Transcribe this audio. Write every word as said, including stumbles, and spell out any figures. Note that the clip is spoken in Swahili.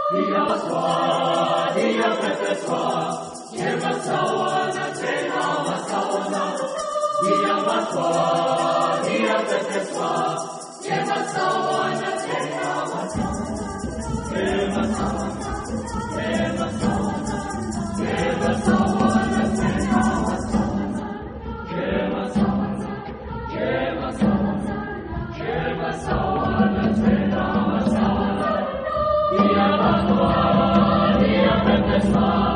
Dia maswa, dia peteswa, dia masawa na tena masawana. Dia maswa, dia peteswa, dia masawa na tena masawana. Dia masawa, dia masawa, dia masawa na tena masawana. Dia masawa, dia masawa, dia masawa na tena masawana. Dia maswa, dia peteswa.